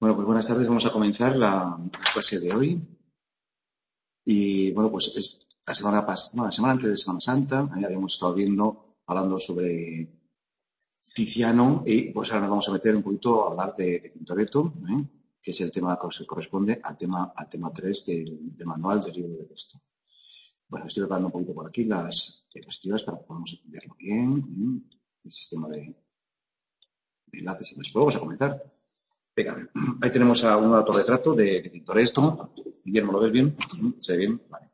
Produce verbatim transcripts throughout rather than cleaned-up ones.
Bueno, pues buenas tardes. Vamos a comenzar la clase de hoy. Y bueno, pues es la semana pasada, bueno, la semana antes de Semana Santa, ahí habíamos estado viendo, hablando sobre Tiziano, y pues ahora nos vamos a meter un poquito a hablar de, de Tintoretto, ¿eh? Que es el tema que se corresponde al tema, al tema tres del, del manual del libro de texto. Bueno, estoy preparando un poquito por aquí las diapositivas para que podamos verlo bien, ¿eh? El sistema de, de enlaces y demás. Pues vamos a comenzar. Venga, ahí tenemos a un autorretrato de, de Tintoretto. Guillermo, ¿lo ves bien? ¿Se ve bien? Vale.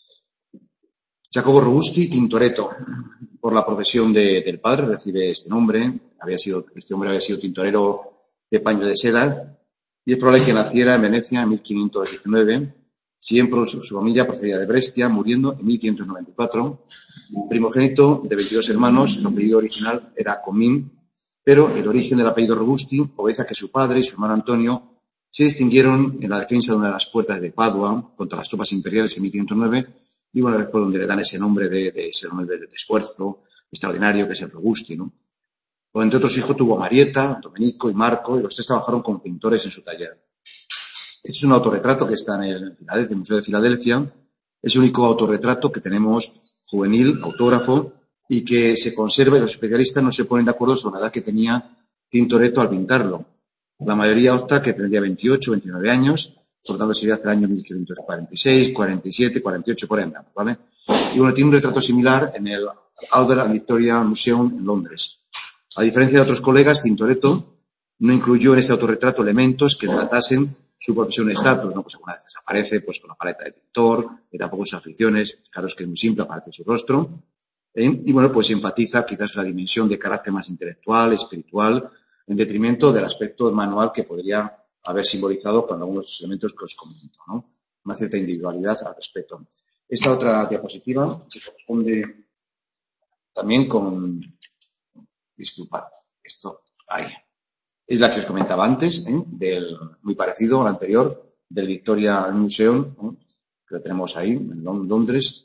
Jacopo Robusti Tintoretto, por la profesión de, del padre, recibe este nombre. Había sido, este hombre había sido tintorero de paño de seda y es probable que naciera en Venecia en mil quinientos diecinueve. Siempre su, su familia procedía de Brescia, muriendo en mil quinientos noventa y cuatro. Primogénito de veintidós hermanos, su apellido original era Comín, pero el origen del apellido Robusti obedece a que su padre y su hermano Antonio se distinguieron en la defensa de una de las puertas de Padua contra las tropas imperiales en mil quinientos nueve, y bueno, después donde le dan ese nombre de, de ese nombre de, de esfuerzo extraordinario que es el Robusti, ¿no? O entre otros hijos tuvo a Marietta, Domenico y Marco, y los tres trabajaron como pintores en su taller. Este es un autorretrato que está en el, en el Museo de Filadelfia. Es el único autorretrato que tenemos juvenil, autógrafo, y que se conserva, y los especialistas no se ponen de acuerdo sobre la edad que tenía Tintoretto al pintarlo. La mayoría opta que tendría veintiocho, veintinueve años, por lo tanto sería hacia el año mil quinientos cuarenta y seis, cuarenta y siete, cuarenta y ocho, por ahí, ¿vale? Y bueno, tiene un retrato similar en el Albert and Victoria Museum en Londres. A diferencia de otros colegas, Tintoretto no incluyó en este autorretrato elementos que delatasen su profesión y estatus, ¿no? Pues alguna vez aparece pues con la paleta de pintor, y tampoco sus aficiones, claro, es que es muy simple, aparece su rostro. ¿Eh? Y bueno, pues enfatiza quizás la dimensión de carácter más intelectual, espiritual, en detrimento del aspecto manual que podría haber simbolizado con algunos de los elementos que os comento, ¿no? Una cierta individualidad al respecto. Esta otra diapositiva se corresponde también con, disculpad, esto, ahí, es la que os comentaba antes, ¿eh? Del, muy parecido a la anterior, del Victoria Museum, ¿eh? Que lo tenemos ahí, en Londres,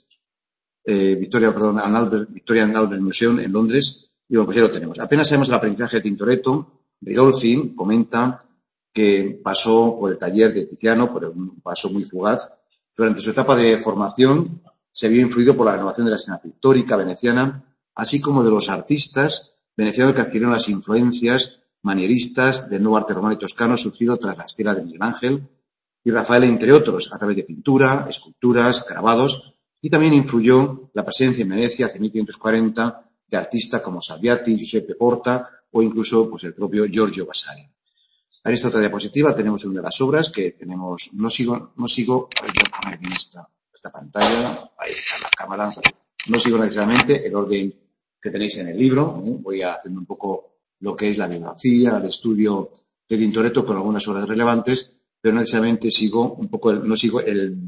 eh, Victoria, perdón, Albert, Victoria and Albert Museum en Londres, y bueno, pues ya lo tenemos. Apenas sabemos el aprendizaje de Tintoretto. Ridolfi comenta que pasó por el taller de Tiziano, por un paso muy fugaz. Durante su etapa de formación se vio influido por la renovación de la escena pictórica veneciana, así como de los artistas venecianos que adquirieron las influencias manieristas del nuevo arte romano y toscano surgido tras la estela de Miguel Ángel y Rafael, entre otros, a través de pintura, esculturas, grabados, y también influyó la presencia en Venecia hacia mil quinientos cuarenta de artistas como Salviati, Giuseppe Porta o incluso pues el propio Giorgio Vasari. En esta otra diapositiva tenemos una de las obras que tenemos, no sigo, no sigo, voy a poner en esta, esta pantalla, ahí está la cámara, no sigo necesariamente el orden que tenéis en el libro, ¿eh? Voy haciendo un poco lo que es la biografía, el estudio de Tintoretto con algunas obras relevantes, pero no necesariamente sigo un poco, el, no sigo el,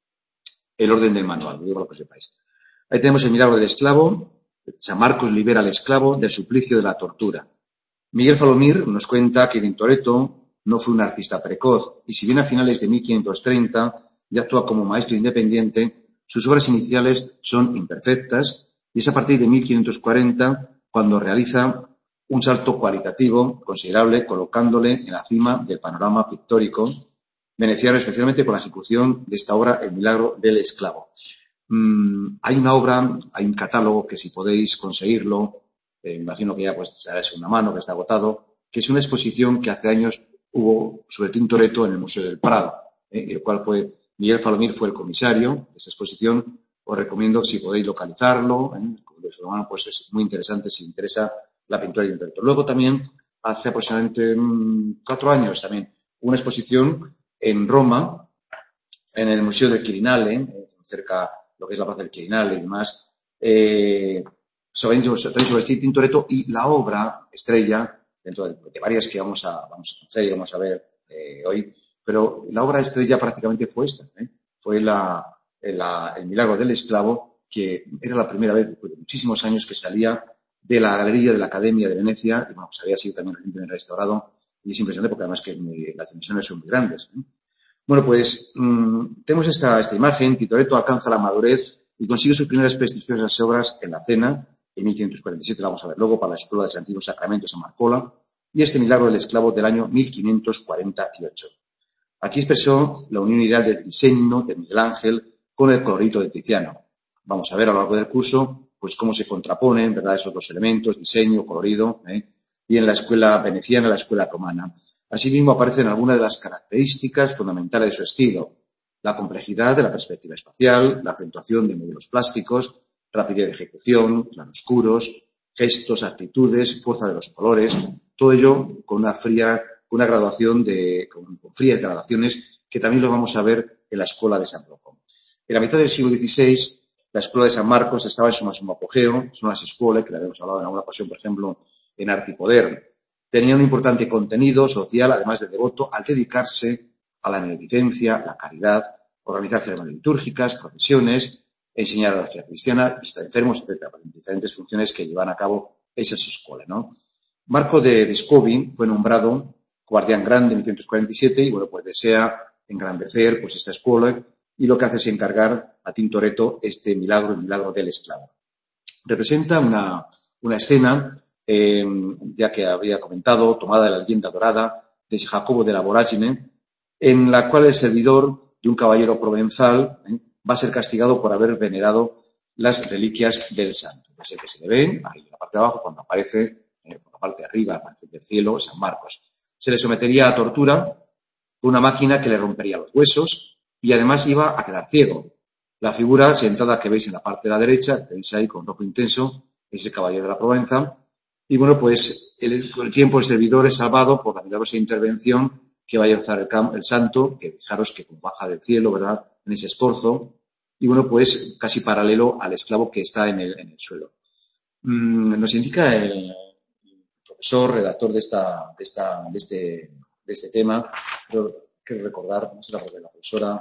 el orden del manual, digo para que sepáis. Ahí tenemos el milagro del esclavo. San Marcos libera al esclavo del suplicio de la tortura. Miguel Falomir nos cuenta que Tintoretto no fue un artista precoz y si bien a finales de mil quinientos treinta ya actúa como maestro independiente, sus obras iniciales son imperfectas y es a partir de mil quinientos cuarenta cuando realiza un salto cualitativo considerable colocándole en la cima del panorama pictórico veneciano, especialmente con la ejecución de esta obra El milagro del esclavo. Mm, hay una obra, hay un catálogo que si podéis conseguirlo, eh, imagino que ya pues será de segunda mano, que está agotado, que es una exposición que hace años hubo sobre Tintoretto en el Museo del Prado, eh, el cual fue, Miguel Falomir fue el comisario de esa exposición. Os recomiendo si podéis localizarlo, eh, de su mano, pues es muy interesante si os interesa la pintura de Tintoretto. Luego también, hace aproximadamente mmm, cuatro años también, una exposición en Roma, en el Museo del Quirinale, eh, cerca lo que es la plaza del Quirinale y demás, eh, sobre, sobre este Tintoretto y la obra estrella, dentro de, de varias que vamos a, vamos a conocer y vamos a ver eh, hoy, pero la obra estrella prácticamente fue esta, ¿eh? Fue la, la, el milagro del esclavo, que era la primera vez después de muchísimos años que salía de la galería de la Academia de Venecia, y bueno, pues había sido también recientemente restaurado, y es impresionante porque además que muy, las dimensiones son muy grandes, ¿eh? Bueno, pues mmm, tenemos esta, esta imagen. Tintoretto alcanza la madurez y consigue sus primeras prestigiosas obras en la Cena, en mil quinientos cuarenta y siete, la vamos a ver luego, para la Escuela de Santiago Sacramento San Marcola, y este milagro del esclavo del año mil quinientos cuarenta y ocho. Aquí expresó la unión ideal del diseño de Miguel Ángel con el colorido de Tiziano. Vamos a ver a lo largo del curso pues cómo se contraponen, ¿verdad?, esos dos elementos, diseño, colorido, ¿eh? Y en la escuela veneciana, en la escuela romana. Asimismo aparecen algunas de las características fundamentales de su estilo: la complejidad de la perspectiva espacial, la acentuación de modelos plásticos, rapidez de ejecución, claroscuros, gestos, actitudes, fuerza de los colores, todo ello con una fría, con una graduación de, con, con frías gradaciones que también lo vamos a ver en la escuela de San Rocco. En la mitad del siglo dieciséis, la escuela de San Marcos estaba en su máximo apogeo, son las escuelas que le habíamos hablado en alguna ocasión, por ejemplo, en Arte y Poder. Tenía un importante contenido social, además de devoto, al dedicarse a la beneficencia, la caridad, organizar ceremonias litúrgicas, procesiones, enseñar a la fe cristiana, visita de enfermos, etcétera, diferentes funciones que llevan a cabo esas escuelas, ¿no? Marco de Vescovi fue nombrado guardián grande en mil quinientos cuarenta y siete y, bueno, pues desea engrandecer pues esta escuela y lo que hace es encargar a Tintoretto este milagro, el milagro del esclavo. Representa una, una escena, eh, ya que había comentado, tomada de la leyenda dorada de Jacobo de la Voragine, en la cual el servidor de un caballero provenzal ¿eh? va a ser castigado por haber venerado las reliquias del santo. Es el que se le ve ahí en la parte de abajo, cuando aparece, eh, por la parte de arriba, aparece del cielo, San Marcos. Se le sometería a tortura con una máquina que le rompería los huesos y además iba a quedar ciego. La figura sentada que veis en la parte de la derecha, que veis ahí con rojo intenso, es el caballero de la Provenza. Y bueno, pues el, con el tiempo el servidor es salvado por la milagrosa intervención que va a realizar el, el santo, que fijaros que baja del cielo, ¿verdad?, en ese escorzo. Y bueno, pues casi paralelo al esclavo que está en el, en el suelo. Mm, nos indica el, el profesor, redactor de, esta, de, esta, de, este, de este tema, creo que recordar, no sé la profesora,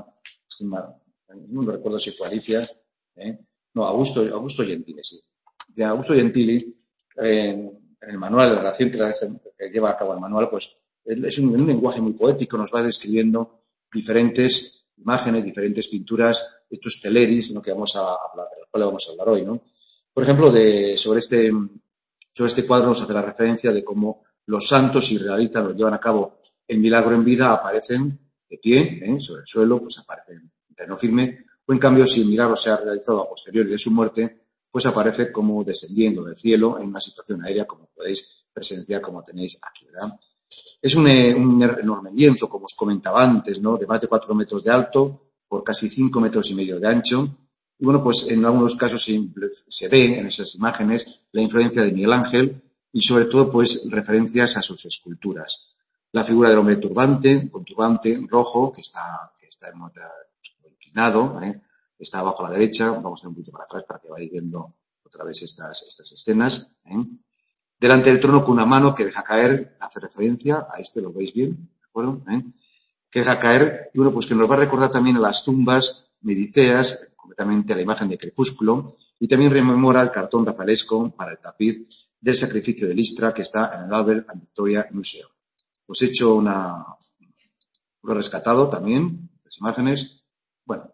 no recuerdo si fue Alicia, ¿eh? no, Augusto, Augusto Gentili, sí. De Augusto Gentili, eh, en el manual, la relación que, que lleva a cabo el manual, pues es un, un lenguaje muy poético, nos va describiendo diferentes imágenes, diferentes pinturas, estos teleris, ¿no?, que vamos a hablar, de los cuales vamos a hablar hoy, ¿no? Por ejemplo, de, sobre, este, sobre este cuadro nos hace la referencia de cómo los santos, si realizan o llevan a cabo el milagro en vida, aparecen de pie, ¿eh?, sobre el suelo, pues aparecen en terreno firme, o en cambio, si el milagro se ha realizado a posteriori de su muerte, pues aparece como descendiendo del cielo en una situación aérea, como podéis presenciar, como tenéis aquí, ¿verdad? Es un, un enorme lienzo, como os comentaba antes, ¿no?, de más de cuatro metros de alto por casi cinco metros y medio de ancho. Y bueno, pues en algunos casos se, se ve en esas imágenes la influencia de Miguel Ángel y sobre todo pues referencias a sus esculturas. La figura del hombre turbante, con turbante rojo, que está, que está inclinado, ¿eh?, está abajo a la derecha. Vamos a ir un poquito para atrás para que vayáis viendo otra vez estas, estas escenas, ¿eh? Delante del trono con una mano que deja caer, hace referencia a este, lo veis bien, ¿de acuerdo? ¿Eh? Que deja caer, y bueno, pues que nos va a recordar también a las tumbas mediceas, concretamente a la imagen de Crepúsculo, y también rememora el cartón rafaelesco para el tapiz del sacrificio de Listra que está en el Albert and Victoria Museum. Os he hecho una, lo he rescatado también, las imágenes. Bueno,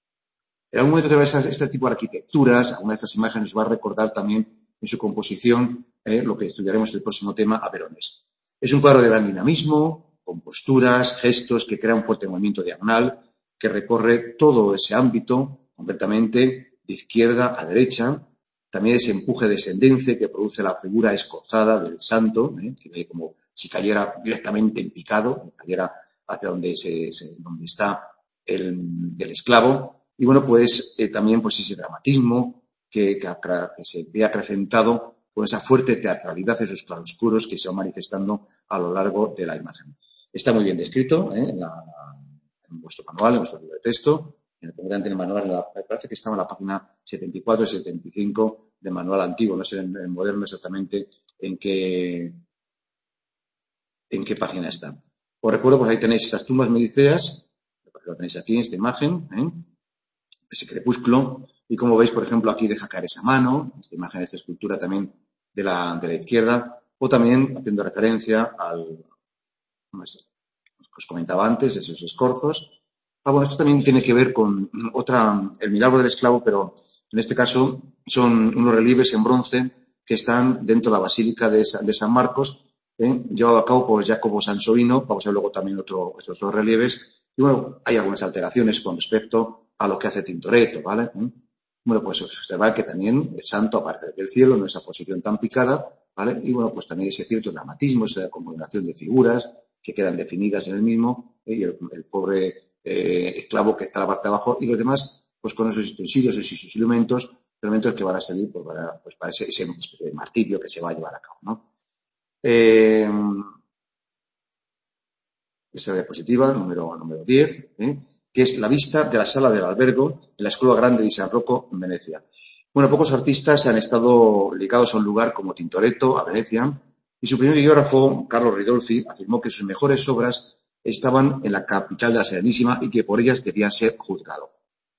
en algún momento de este tipo de arquitecturas, alguna de estas imágenes os va a recordar también en su composición, eh, lo que estudiaremos en el próximo tema, a Verones. Es un cuadro de gran dinamismo, con posturas, gestos que crean un fuerte movimiento diagonal, que recorre todo ese ámbito, concretamente de izquierda a derecha. También ese empuje descendente que produce la figura escorzada del santo, eh, que ve como si cayera directamente en picado, cayera hacia donde, se, se, donde está el, el esclavo. Y bueno, pues eh, también pues ese dramatismo que, que, que se ve acrecentado con esa fuerte teatralidad, esos claroscuros que se van manifestando a lo largo de la imagen. Está muy bien descrito, ¿eh?, en, la, en vuestro manual, en vuestro libro de texto, en el, en el manual, en la, me parece que estaba en la página setenta y cuatro y setenta y cinco del manual antiguo, no sé en el moderno exactamente en qué, en qué página está. Os recuerdo, pues ahí tenéis esas tumbas mediceas, lo tenéis aquí en esta imagen, ¿eh?, ese crepúsculo, y como veis, por ejemplo, aquí deja caer esa mano, esta imagen, esta escultura también de la, de la izquierda, o también haciendo referencia al, no sé, os comentaba antes, esos escorzos. Ah, bueno, esto también tiene que ver con otra, el milagro del esclavo, pero en este caso son unos relieves en bronce que están dentro de la Basílica de, de San Marcos, ¿eh? Llevado a cabo por Jacopo Sansovino. Vamos a ver luego también otro, estos dos relieves. Y bueno, hay algunas alteraciones con respecto a lo que hace Tintoretto, ¿vale? ¿Eh? Bueno, pues observar que también el santo aparece desde el cielo en esa posición tan picada, ¿vale? Y bueno, pues también ese cierto dramatismo, esa combinación de figuras que quedan definidas en el mismo, ¿eh? Y el, el pobre eh, esclavo que está a la parte de abajo y los demás, pues con esos utensilios y sus elementos, elementos que van a salir pues, para, pues, para ese, ese especie de martirio que se va a llevar a cabo, ¿no? Eh, esa diapositiva, número, número diez, ¿eh? Que es la vista de la sala del albergo en la Escuela Grande di San Rocco en Venecia. Bueno, pocos artistas han estado ligados a un lugar como Tintoretto, a Venecia, y su primer biógrafo, Carlo Ridolfi, afirmó que sus mejores obras estaban en la capital de la Serenísima y que por ellas debían ser juzgados.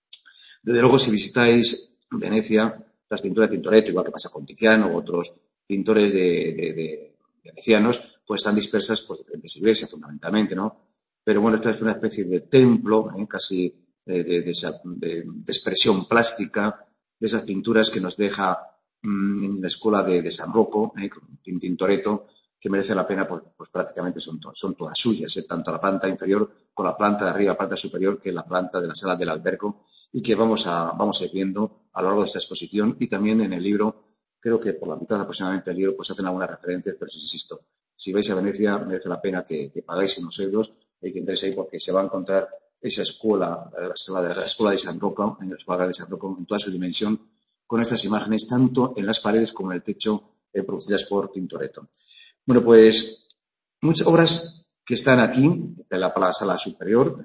Desde luego, si visitáis Venecia, las pinturas de Tintoretto, igual que pasa con Tiziano u otros pintores de, de, de venecianos, pues están dispersas por diferentes iglesias, fundamentalmente, ¿no? Pero bueno, esta es una especie de templo, ¿eh? casi de, de, de, esa, de, de expresión plástica, de esas pinturas que nos deja mmm, en la escuela de, de San Rocco, ¿eh? con Tintoretto, que merece la pena, pues, pues prácticamente son, to son todas suyas, ¿eh? Tanto la planta inferior como la planta de arriba, la planta superior, que la planta de la sala del albergo, y que vamos a, vamos a ir viendo a lo largo de esta exposición, y también en el libro. Creo que por la mitad aproximadamente del libro pues hacen algunas referencias, pero insisto, si vais a Venecia merece la pena que, que pagáis unos euros y que entréis ahí porque se va a encontrar esa escuela, la, sala de, la escuela de San Rocco, en la escuela de San Rocco en toda su dimensión, con estas imágenes tanto en las paredes como en el techo eh, producidas por Tintoretto. Bueno, pues muchas obras que están aquí, en la, la sala superior,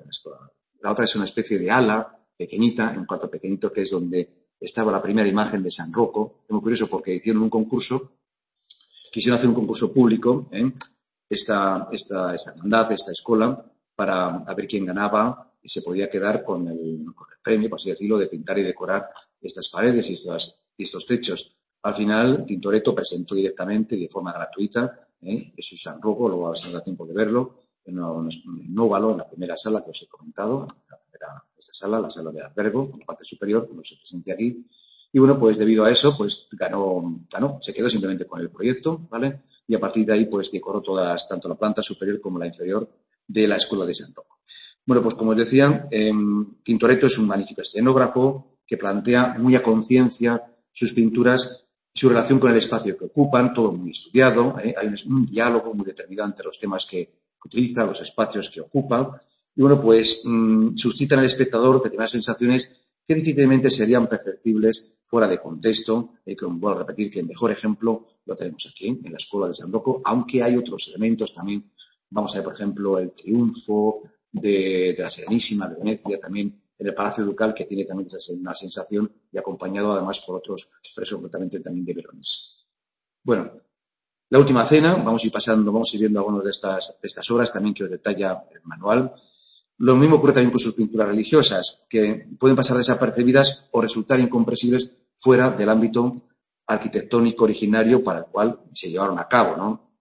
la otra es una especie de ala pequeñita, en un cuarto pequeñito que es donde estaba la primera imagen de San Rocco. Es muy curioso porque hicieron un concurso, quisieron hacer un concurso público, ¿eh? esta, esta, esta hermandad, esta escuela, para a ver quién ganaba y se podía quedar con el, con el premio, por así decirlo, de pintar y decorar estas paredes y estos, y estos techos. Al final, Tintoretto presentó directamente y de forma gratuita ¿eh? su San Rocco, luego a ver si nos da tiempo de verlo, en un óvalo, en la primera sala que os he comentado, esta sala, la sala de albergo, en la parte superior, como se presenta aquí. Y bueno, pues debido a eso, pues ganó, ganó, se quedó simplemente con el proyecto, ¿vale? Y a partir de ahí, pues decoró todas, tanto la planta superior como la inferior de la Escuela de San Rocco. Bueno, pues como os decía, eh, Tintoretto es un magnífico escenógrafo que plantea muy a conciencia sus pinturas y su relación con el espacio que ocupan, todo muy estudiado, ¿eh? Hay un, un diálogo muy determinado entre los temas que utiliza, los espacios que ocupa. Y bueno, pues mmm, suscitan al espectador determinadas sensaciones que difícilmente serían perceptibles fuera de contexto. Y que vuelvo a repetir que el mejor ejemplo lo tenemos aquí, en la Escuela de San Rocco, aunque hay otros elementos también. Vamos a ver, por ejemplo, el triunfo de, de la Serenísima de Venecia, también en el Palacio Ducal, que tiene también una sensación y acompañado además por otros, pero concretamente también de Verones. Bueno, La Última Cena, vamos a ir pasando, vamos a ir viendo algunas de estas, de estas obras también que os detalla el manual. Lo mismo ocurre también con sus pinturas religiosas, que pueden pasar desapercibidas o resultar incomprensibles fuera del ámbito arquitectónico originario para el cual se llevaron a cabo, ¿no?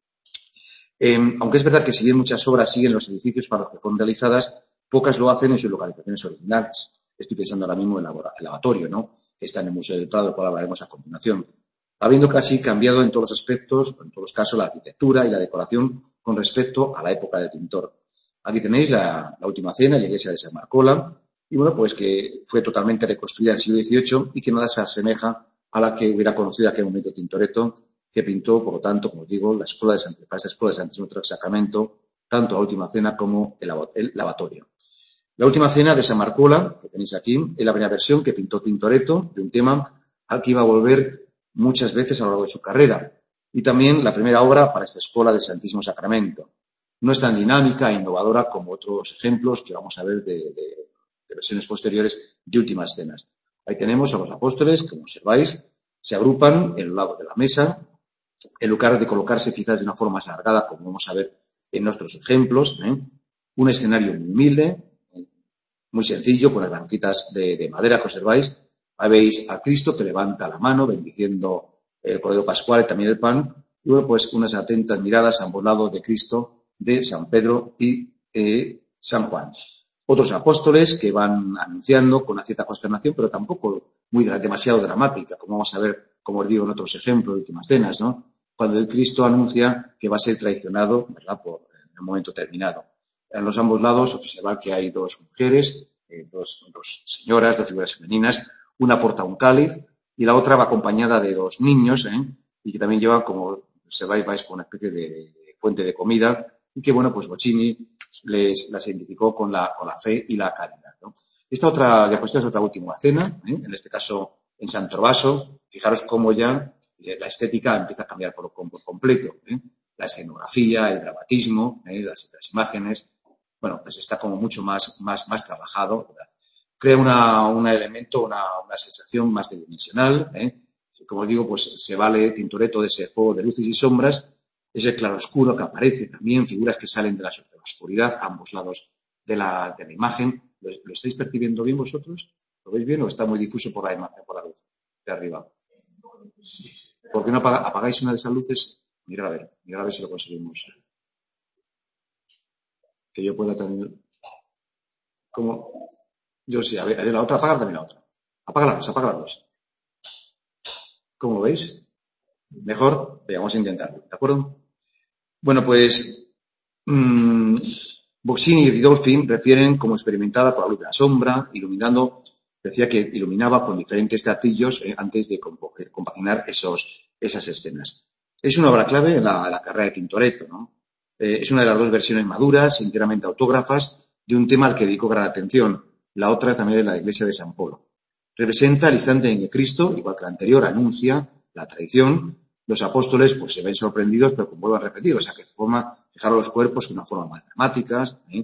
Eh, aunque es verdad que si bien muchas obras siguen los edificios para los que fueron realizadas, pocas lo hacen en sus localizaciones originales. Estoy pensando ahora mismo en el lavatorio, ¿no? Que está en el Museo del Prado, del cual hablaremos a continuación. Habiendo casi cambiado en todos los aspectos, en todos los casos, la arquitectura y la decoración con respecto a la época del pintor. Aquí tenéis la, la Última Cena en la iglesia de San Marcola, y bueno, pues que fue totalmente reconstruida en el siglo dieciocho y que nada se asemeja a la que hubiera conocido en aquel momento Tintoretto, que pintó, por lo tanto, como os digo, la escuela de San, para esta escuela de Santísimo Sacramento, tanto la Última Cena como el, el lavatorio. La Última Cena de San Marcola, que tenéis aquí, es la primera versión que pintó Tintoretto de un tema al que iba a volver muchas veces a lo largo de su carrera, y también la primera obra para esta escuela del Santísimo Sacramento. No es tan dinámica e innovadora como otros ejemplos que vamos a ver de, de, de versiones posteriores de Últimas Cenas. Ahí tenemos a los apóstoles, como observáis, se agrupan en el lado de la mesa, en lugar de colocarse quizás de una forma más alargada, como vamos a ver en nuestros ejemplos. ¿eh? Un escenario muy humilde, ¿eh? muy sencillo, con las banquitas de, de madera que observáis. Ahí veis a Cristo que levanta la mano, bendiciendo el Cordero Pascual y también el pan. Y bueno, pues unas atentas miradas a ambos lados de Cristo, de San Pedro y eh, San Juan. Otros apóstoles que van anunciando con una cierta consternación, pero tampoco muy demasiado dramática, como vamos a ver, como os digo, en otros ejemplos, Últimas Cenas, ¿no? cuando el Cristo anuncia que va a ser traicionado, ¿verdad?, por en un momento terminado. En los ambos lados observar que hay dos mujeres, eh, dos, dos señoras, dos figuras femeninas, una porta un cáliz y la otra va acompañada de dos niños, ¿eh? Y que también lleva, como observáis, vais con una especie de, de fuente de comida y que, bueno, pues Bocchini les las identificó con la, con la fe y la caridad, ¿no? Esta otra diapositiva es otra última cena, ¿eh? En este caso en San Trovaso. Fijaros cómo ya eh, la estética empieza a cambiar por, por completo, ¿eh? La escenografía, el dramatismo, ¿eh? las, las imágenes, bueno, pues está como mucho más, más, más trabajado, ¿verdad? Crea una, un elemento, una, una sensación más tridimensional, ¿eh? Como digo, pues se vale Tintoretto de ese juego de luces y sombras, ese claroscuro que aparece también, figuras que salen de la, de la oscuridad a ambos lados de la, de la imagen. ¿Lo, ¿Lo estáis percibiendo bien vosotros? ¿Lo veis bien o está muy difuso por la imagen, por la luz de arriba? ¿Por qué no apaga, apagáis una de esas luces? Mirad a ver, mirad a ver si lo conseguimos. Que yo pueda también... ¿Cómo? Yo sí, a ver, la otra, apagar también la otra. Apágalas, apágalas. ¿Cómo veis? Mejor, vamos a intentarlo, ¿de acuerdo? Bueno, pues mmm, Bocchini y Ridolfi refieren como experimentada por la luz de la sombra, iluminando, decía que iluminaba con diferentes platillos eh, antes de compaginar esos, esas escenas. Es una obra clave en la, la carrera de Tintoretto, ¿no? Eh, es una de las dos versiones maduras, enteramente autógrafas, de un tema al que dedicó gran atención. La otra también es la iglesia de San Polo. Representa el instante en que Cristo, igual que la anterior, anuncia la traición. Los apóstoles pues se ven sorprendidos, pero como vuelvo a repetir, o sea, que forma, fijaros los cuerpos de una forma más dramática. ¿eh?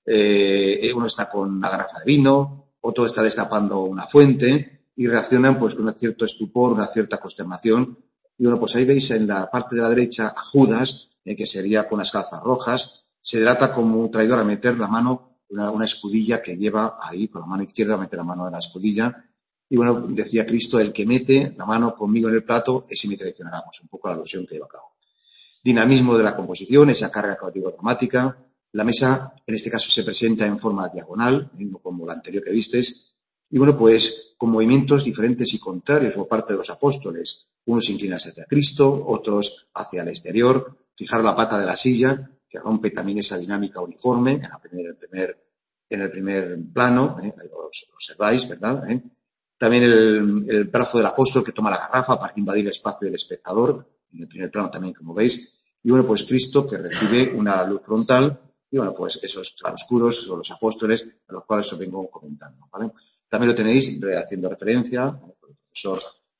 Eh, uno está con una garrafa de vino, otro está destapando una fuente y reaccionan pues con un cierto estupor, una cierta consternación. Y bueno, pues ahí veis en la parte de la derecha a Judas, eh, que sería con las calzas rojas, se trata como un traidor a meter la mano, una, una escudilla que lleva ahí, con la mano izquierda, a meter la mano en la escudilla. Y bueno, decía Cristo, el que mete la mano conmigo en el plato, ese me traicionará. Pues un poco la alusión que lleva a cabo. Dinamismo de la composición, esa carga cautivo-dramática. La mesa, en este caso, se presenta en forma diagonal, no como la anterior que visteis. Y bueno, pues con movimientos diferentes y contrarios por parte de los apóstoles. Unos inclinan hacia Cristo, otros hacia el exterior. Fijar la pata de la silla, que rompe también esa dinámica uniforme en, la primer, en, el, primer, en el primer plano. ¿eh? Ahí lo observáis, ¿verdad? ¿Eh? También el, el brazo del apóstol que toma la garrafa para invadir el espacio del espectador, en el primer plano también, como veis. Y bueno, pues Cristo que recibe una luz frontal y bueno, pues esos claroscuros son los apóstoles a los cuales os vengo comentando, ¿vale? También lo tenéis haciendo referencia al profesor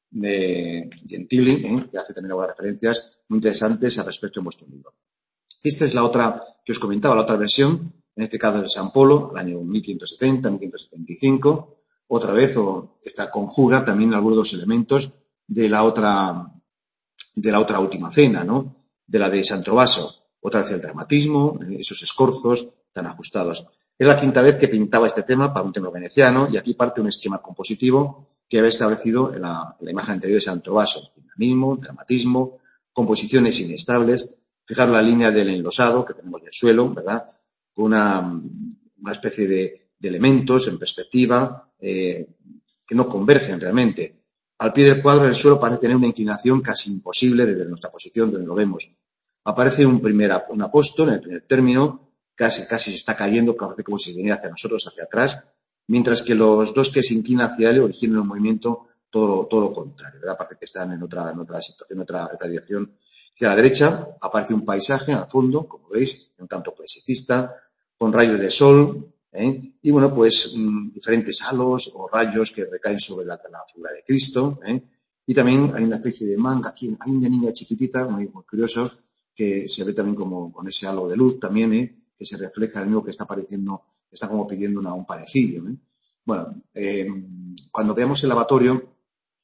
de Gentili, ¿eh? que hace también algunas referencias muy interesantes al respecto en vuestro libro. Esta es la otra que os comentaba, la otra versión, en este caso de San Polo, el año mil quinientos setenta, mil quinientos setenta y cinco. Otra vez, o esta conjuga también algunos de los elementos de la otra, de la otra última cena, ¿no? De la de San Trovaso. Otra vez el dramatismo, esos escorzos tan ajustados. Es la quinta vez que pintaba este tema para un templo veneciano y aquí parte un esquema compositivo que había establecido en la, en la imagen anterior de San Trovaso. Dinamismo, dramatismo, composiciones inestables. Fijar la línea del enlosado que tenemos del suelo, ¿verdad? Con una, una especie de de elementos en perspectiva eh, que no convergen realmente. Al pie del cuadro el suelo parece tener una inclinación casi imposible desde nuestra posición donde lo vemos. Aparece un primer un apóstol en el primer término, casi, casi se está cayendo, parece como si viniera hacia nosotros, hacia atrás, mientras que los dos que se inclinan hacia él originan un movimiento todo, todo lo contrario, ¿verdad? Parece que están en otra, en otra situación, en otra, otra dirección. Hacia la derecha aparece un paisaje al fondo, como veis, un tanto paisajista, con rayos de sol, ¿Eh? Y bueno, pues mmm, diferentes halos o rayos que recaen sobre la, la figura de Cristo, ¿eh? Y también hay una especie de manga aquí, hay una niña chiquitita, muy, muy curioso, que se ve también como con ese halo de luz también, ¿eh? Que se refleja en el mismo que está apareciendo, está como pidiendo una, un parecido, ¿eh? Bueno, eh, cuando veamos el lavatorio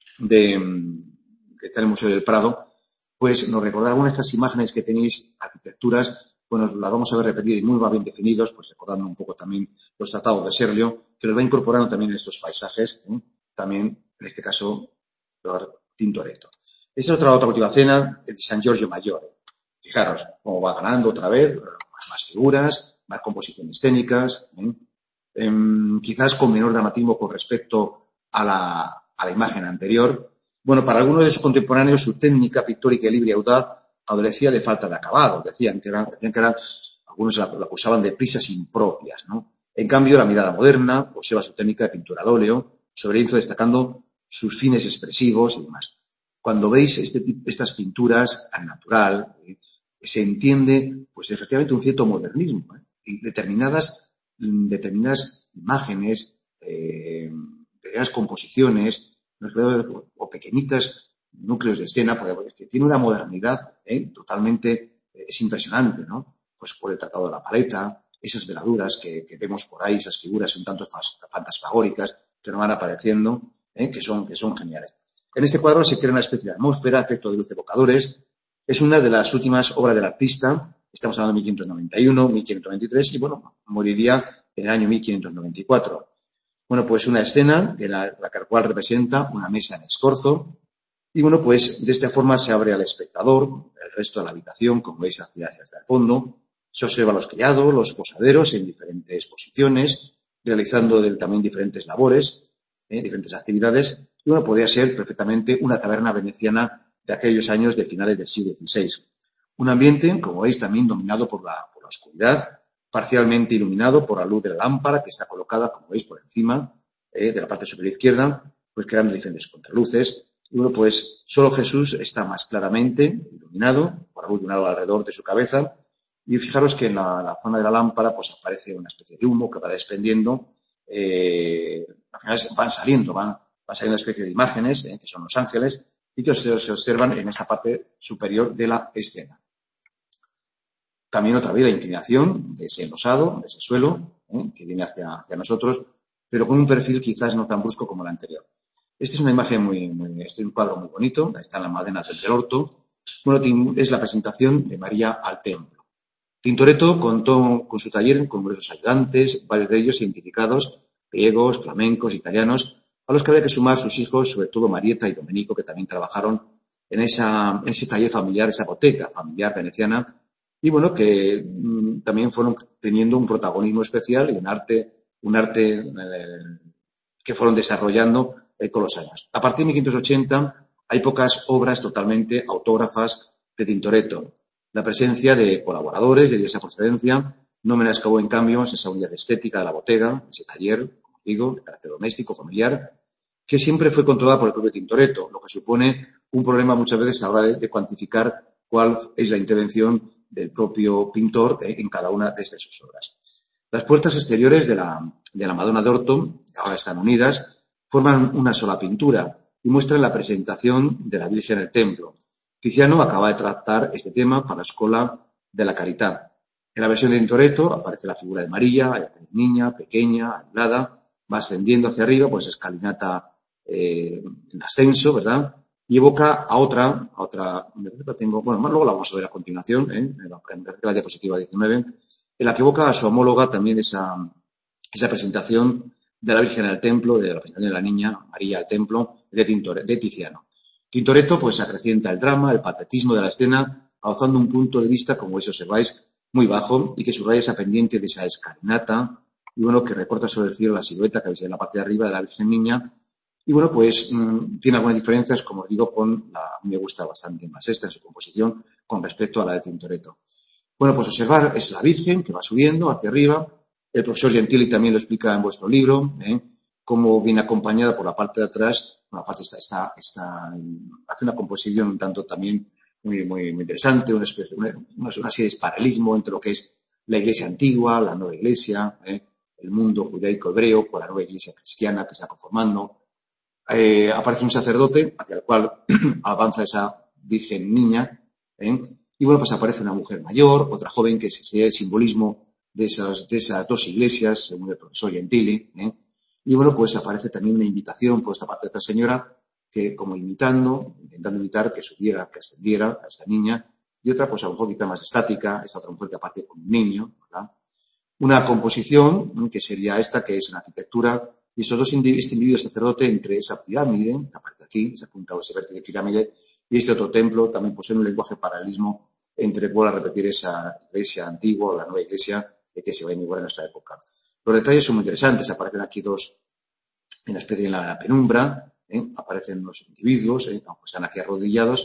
de, que está en el Museo del Prado, pues nos recordará algunas de estas imágenes que tenéis, arquitecturas. Bueno, las vamos a ver repetidas y muy bien definidos, pues recordando un poco también los tratados de Serlio, que los va incorporando también en estos paisajes, ¿eh? También, en este caso, Tintoretto. Esta es otra, otra última cena de San Giorgio Maggiore. Fijaros cómo va ganando otra vez, más, más figuras, más composiciones escénicas, ¿eh? Eh, quizás con menor dramatismo con respecto a la, a la imagen anterior. Bueno, para algunos de sus contemporáneos, su técnica pictórica libre y audaz adolecía de falta de acabado. Decían que eran, decían que eran, algunos la, la acusaban de prisas impropias, ¿no? En cambio, la mirada moderna observa su técnica de pintura al óleo sobre lienzo, destacando sus fines expresivos y demás. Cuando veis este, estas pinturas al natural, eh, se entiende, pues efectivamente, un cierto modernismo, ¿eh? Y determinadas, determinadas imágenes, eh, determinadas composiciones, o pequeñitas núcleos de escena, porque tiene una modernidad, ¿eh? Totalmente, eh, es impresionante, ¿no? Pues por el tratado de la paleta, esas veladuras que, que vemos por ahí, esas figuras un tanto fantasmagóricas que nos van apareciendo, ¿eh? que son, que son geniales. En este cuadro se crea una especie de atmósfera, efecto de luz evocadores. Es una de las últimas obras del artista. Estamos hablando de mil quinientos noventa y uno, mil quinientos noventa y tres y, bueno, moriría en el año mil quinientos noventa y cuatro. Bueno, pues una escena de la, la cual representa una mesa en escorzo. Y, bueno, pues de esta forma se abre al espectador el resto de la habitación, como veis, hacia, hacia el fondo. Se observa a los criados, los posaderos en diferentes posiciones, realizando de, también diferentes labores, eh, diferentes actividades. Y, bueno, podría ser perfectamente una taberna veneciana de aquellos años de finales del siglo dieciséis. Un ambiente, como veis, también dominado por la, por la oscuridad, parcialmente iluminado por la luz de la lámpara, que está colocada, como veis, por encima eh, de la parte superior izquierda, pues creando diferentes contraluces. Y, bueno, pues solo Jesús está más claramente iluminado por la luz de un halo alrededor de su cabeza. Y fijaros que en la, la zona de la lámpara pues aparece una especie de humo que va desprendiendo. Eh, al final van saliendo, van, van saliendo una especie de imágenes, eh, que son los ángeles, y que se, se observan en esta parte superior de la escena. También otra vez la inclinación de ese enlosado, de ese suelo, eh, que viene hacia, hacia nosotros, pero con un perfil quizás no tan brusco como el anterior. Esta es una imagen muy, muy, este es un cuadro muy bonito, está en la Madena del Orto. Bueno, es la presentación de María al templo. Tintoretto contó con su taller con numerosos ayudantes, varios de ellos identificados, griegos, flamencos, italianos, a los que habría que sumar sus hijos, sobre todo Marietta y Domenico, que también trabajaron en, esa, en ese taller familiar, esa boteca familiar veneciana, y bueno, que mmm, también fueron teniendo un protagonismo especial y un arte, un arte eh, que fueron desarrollando eh, con los años. A partir de mil quinientos ochenta hay pocas obras totalmente autógrafas de Tintoretto. La presencia de colaboradores de diversa procedencia no menoscabó, en cambio, esa unidad estética de la botega, ese taller, como digo, de carácter doméstico, familiar, que siempre fue controlada por el propio Tintoretto, lo que supone un problema muchas veces a la hora de, de cuantificar cuál es la intervención del propio pintor eh, en cada una de estas sus obras. Las puertas exteriores de la, de la Madonna d'Orto, que ahora están unidas, forman una sola pintura y muestran la presentación de la Virgen en el templo. Tiziano acaba de tratar este tema para la Escuela de la Carità. En la versión de Tintoretto aparece la figura de María, niña, pequeña, aislada, va ascendiendo hacia arriba, pues escalinata eh, en ascenso, ¿verdad? Y evoca a otra, a otra, la tengo, bueno, luego la vamos a ver a continuación, ¿eh? en la, en la diapositiva diecinueve, en la que evoca a su homóloga también esa, esa presentación de la Virgen en el templo, de la presentación de la niña María al templo, de, Tintore, de Tiziano. Tintoretto pues acrecienta el drama, el patetismo de la escena, adoptando un punto de vista, como veis observáis, muy bajo, y que subraya esa pendiente de esa escalinata, y bueno, que recorta sobre el cielo la silueta que veis en la parte de arriba de la Virgen Niña. Y bueno, pues mmm, tiene algunas diferencias, como os digo, con la, me gusta bastante más esta en su composición con respecto a la de Tintoretto. Bueno, pues observar es la Virgen que va subiendo hacia arriba. El profesor Gentili también lo explica en vuestro libro, ¿eh? Cómo viene acompañada por la parte de atrás. Bueno, la parte está, está, está, hace una composición un tanto también muy, muy, muy interesante, una especie, una, una serie de paralelismo entre lo que es la iglesia antigua, la nueva iglesia, ¿eh? El mundo judaico-hebreo con la nueva iglesia cristiana que se está conformando. Eh, aparece un sacerdote hacia el cual avanza esa Virgen Niña, ¿eh? Y bueno, pues aparece una mujer mayor, otra joven, que sería el simbolismo de esas, de esas dos iglesias, según el profesor Gentili, ¿eh? Y bueno, pues aparece también una invitación por esta parte de esta señora, que como imitando, intentando imitar que subiera, que ascendiera a esta niña, y otra pues a lo mejor quizá más estática, esta otra mujer que aparece con un niño, ¿verdad? Una composición, que sería esta, que es una arquitectura, y esos dos individuos, este individuo sacerdote entre esa pirámide, que aparece aquí, se ha apuntado ese vértice de pirámide, y este otro templo también posee un lenguaje paralelismo entre, vuelvo a repetir, esa iglesia antigua o la nueva iglesia que se va a inaugurar en nuestra época. Los detalles son muy interesantes, aparecen aquí dos, en la especie de la, la penumbra, ¿eh? Aparecen los individuos, ¿eh? Aunque están aquí arrodillados,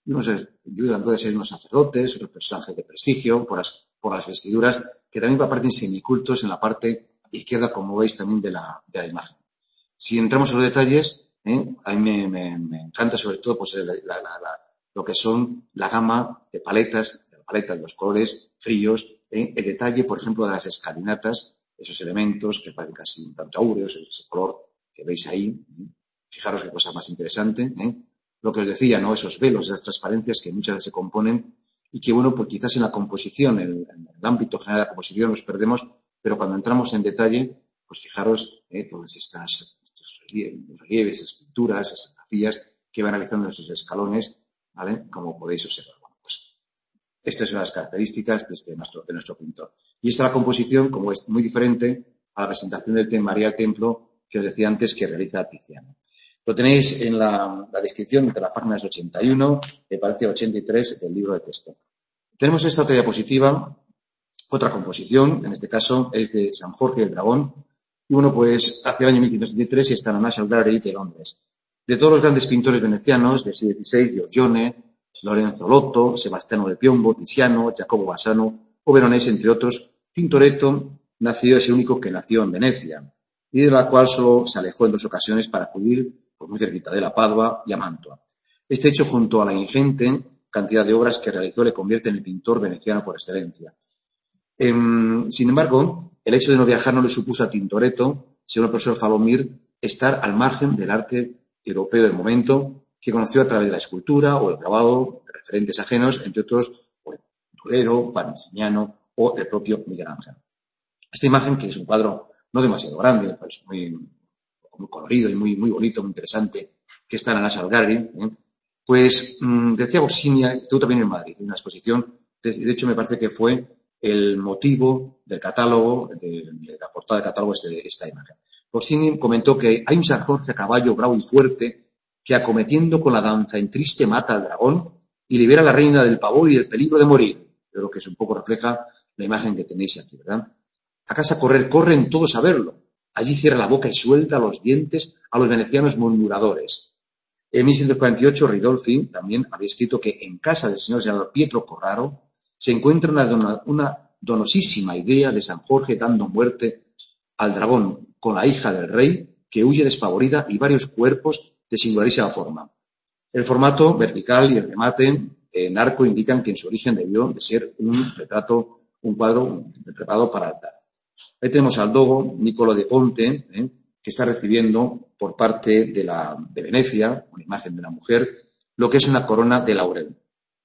no sé, puede ser unos sacerdotes, unos personajes de prestigio, por las, por las vestiduras, que también aparecen semicultos en la parte izquierda, como veis también de la, de la imagen. Si entramos en los detalles, ¿eh? a mí me, me, me encanta sobre todo pues, la, la, la, la, lo que son la gama de paletas, de paletas, los colores fríos, ¿eh? el detalle, por ejemplo, de las escalinatas, esos elementos que parecen casi un tanto áureos, ese color que veis ahí. ¿eh? Fijaros qué cosa más interesante. ¿eh? Lo que os decía, ¿no? Esos velos, esas transparencias que muchas veces se componen y que, bueno, pues quizás en la composición, en, en el ámbito general de la composición nos perdemos, pero cuando entramos en detalle, pues fijaros eh, todas estas, estos relieves, esas pinturas, esas grafías que van realizando en esos escalones, ¿vale? Como podéis observar. Bueno, pues estas son las características de, este, nuestro, de nuestro pintor. Y esta es la composición, como es muy diferente a la presentación del tema María del Templo que os decía antes que realiza Tiziano. Lo tenéis en la, la descripción entre las páginas ochenta y uno, me parece ochenta y tres del libro de texto. Tenemos esta otra diapositiva, otra composición, en este caso es de San Jorge del Dragón, y bueno, pues hacia el año mil quinientos setenta y tres está en la National Gallery de Londres. De todos los grandes pintores venecianos del siglo dieciséis, Giorgione, Lorenzo Lotto, Sebastiano del Piombo, Tiziano, Jacopo Bassano o Veronese, entre otros, Tintoretto nació, es el único que nació en Venecia, y de la cual solo se alejó en dos ocasiones para acudir pues, muy cerquita de la Padua y a Mantua. Este hecho, junto a la ingente cantidad de obras que realizó, le convierte en el pintor veneciano por excelencia. Eh, sin embargo, el hecho de no viajar no le supuso a Tintoretto, según el profesor Falomir, estar al margen del arte europeo del momento, que conoció a través de la escultura o el grabado de referentes ajenos, entre otros, pues, Durero, Parmigiano o el propio Miguel Ángel. Esta imagen, que es un cuadro no demasiado grande, pues muy, muy colorido y muy, muy bonito, muy interesante, que está en la National Gallery, ¿eh? pues mmm, decía Boccini, estuvo también en Madrid, en una exposición, de, de hecho me parece que fue el motivo del catálogo, de, de la portada del catálogo de esta imagen. Boccini comentó que hay un San Jorge a caballo bravo y fuerte que acometiendo con la danza en triste mata al dragón y libera a la reina del pavor y del peligro de morir. Yo creo que es un poco refleja la imagen que tenéis aquí, ¿verdad? A casa correr, corren todos a verlo. Allí cierra la boca y suelta los dientes a los venecianos murmuradores. En mil seiscientos cuarenta y ocho, Ridolfi también había escrito que en casa del señor senador Pietro Corraro se encuentra una, dona, una donosísima idea de San Jorge dando muerte al dragón con la hija del rey que huye despavorida y varios cuerpos de singularísima forma. El formato vertical y el remate en arco indican que en su origen debió de ser un retrato, un cuadro preparado para altar. Ahí tenemos al dogo Niccolo de Ponte, ¿eh? que está recibiendo por parte de, la, de Venecia, una imagen de una mujer, lo que es una corona de laurel.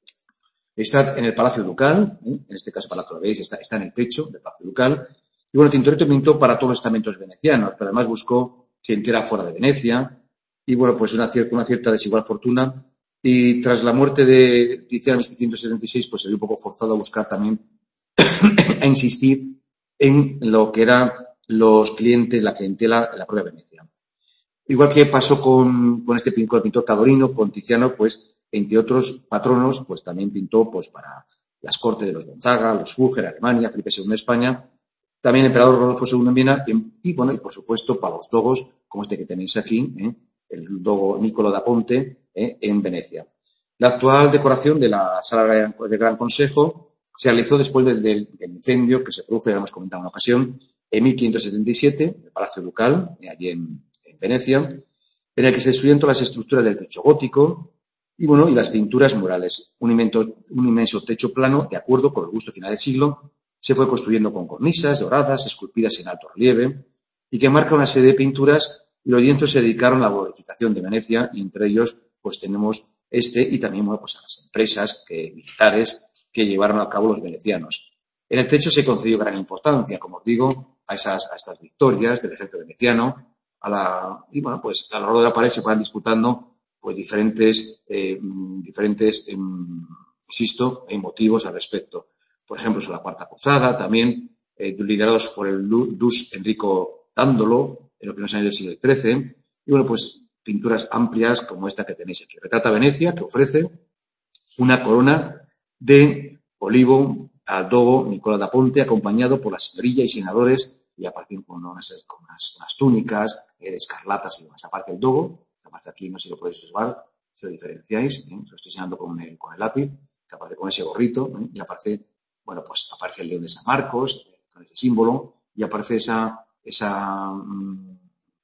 Está en el Palacio Ducal, ¿eh? en este caso, para que lo veáis, está, está en el techo del Palacio Ducal. Y bueno, Tintoretto pintó para todos los estamentos venecianos, pero además buscó clientela fuera de Venecia. Y bueno, pues una, una cierta desigual fortuna. Y tras la muerte de Tiziano en mil setecientos setenta y seis, pues se vio un poco forzado a buscar también, a insistir en lo que eran los clientes, la clientela en la propia Venecia. Igual que pasó con, con este pintor, el pintor Cadorino, con Tiziano, pues, entre otros patronos, pues también pintó pues para las cortes de los Gonzaga, los Fugger, Alemania, Felipe segundo en España, también el emperador Rodolfo segundo en Viena, y, y bueno, y por supuesto para los dogos, como este que tenéis aquí, ¿eh? el dogo Niccolo da Ponte, ¿eh? en Venecia. La actual decoración de la Sala de Gran Consejo se realizó después del, del, del incendio que se produjo, ya lo hemos comentado en una ocasión, en mil quinientos setenta y siete, en el Palacio Ducal, allí en, en Venecia, en el que se destruyeron todas las estructuras del techo gótico y, bueno, y las pinturas murales. Un inmenso, un inmenso techo plano, de acuerdo con el gusto final del siglo, se fue construyendo con cornisas doradas, esculpidas en alto relieve, y que marca una serie de pinturas, y los lienzos se dedicaron a la glorificación de Venecia, y entre ellos, pues tenemos este, y también, bueno, pues a las empresas que, militares que llevaron a cabo los venecianos. En el techo se concedió gran importancia, como os digo, a, esas, a estas victorias del ejército veneciano, a la, y bueno, pues a lo largo de la pared se van disputando pues diferentes, eh, diferentes, eh, insisto, eh, motivos al respecto. Por ejemplo, sobre la Cuarta Cruzada, también eh, liderados por el Dus Enrico Dandolo, en los primeros años del siglo trece, y bueno, pues pinturas amplias como esta que tenéis aquí. Retrata Venecia, que ofrece una corona de olivo al dogo Nicola da Ponte, acompañado por la señorilla y senadores, y aparecen con unas, con unas, unas túnicas, eh, escarlatas y demás. Aparece el dogo, aparece aquí, no sé si lo podéis observar, si lo diferenciáis, ¿eh? Lo estoy señalando con el, con el lápiz, que aparece con ese gorrito, ¿eh? Y aparece, bueno, pues aparece el león de San Marcos, con ese símbolo, y aparece esa, esa, mm,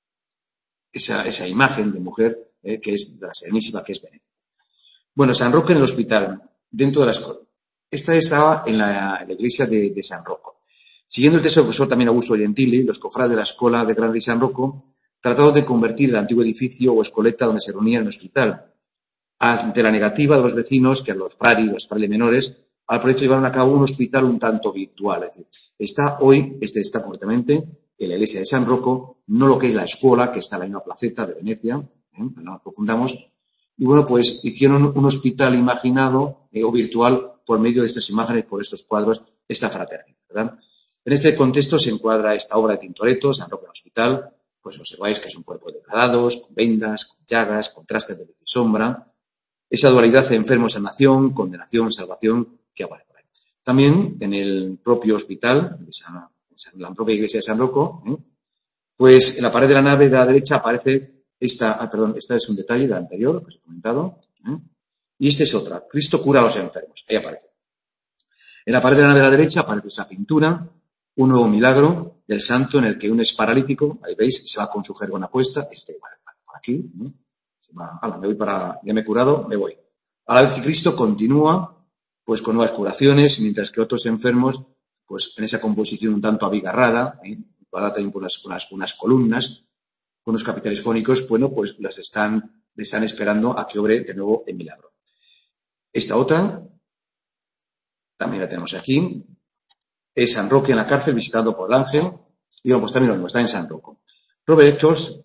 esa, esa imagen de mujer, ¿eh? Que es de la Serenísima, que es Venecia. Bueno, San Roque en el hospital, dentro de la escuela. Esta estaba en la, en la iglesia de, de San Rocco. Siguiendo el texto del profesor también Augusto Gentili, los cofrades de la escuela de Grande de San Rocco trataron de convertir el antiguo edificio o escoleta donde se reunía el hospital. Ante la negativa de los vecinos, que los frari, los frailes menores, al proyecto llevaron a cabo un hospital un tanto virtual. Es decir, está hoy, este está completamente en la iglesia de San Rocco, no lo que es la escuela, que está en la misma placeta de Venecia, ¿eh? No nos confundamos. Y bueno, pues hicieron un hospital imaginado eh, o virtual por medio de estas imágenes, por estos cuadros, esta fraternidad, ¿verdad? En este contexto se encuadra esta obra de Tintoretto, San Roque en el Hospital, pues observáis que son cuerpos degradados, con vendas, con llagas, contrastes de luz y sombra, esa dualidad de enfermo-sanación, condenación, salvación, que aparece por ahí. También en el propio hospital, de San, en la propia iglesia de San Rocco, ¿eh? Pues en la pared de la nave de la derecha aparece esta, ah, perdón, esta es un detalle del anterior, que os he comentado, ¿eh? Y esta es otra, Cristo cura a los enfermos, ahí aparece. En la pared de la nave de la derecha aparece esta pintura, un nuevo milagro del santo en el que un es paralítico, ahí veis, se va con su jergona puesta, este va por aquí, ¿eh? Se va, ala, me voy para, ya me he curado, me voy. A la vez que Cristo continúa, pues con nuevas curaciones, mientras que otros enfermos, pues en esa composición un tanto abigarrada, ¿eh? También por unas, unas, unas columnas, con unos capiteles jónicos, bueno, pues las están, le están esperando a que obre de nuevo el milagro. Esta otra, también la tenemos aquí, es San Roque en la cárcel visitado por el ángel, y bueno, pues también lo mismo, está en San Roque. Robert Eccles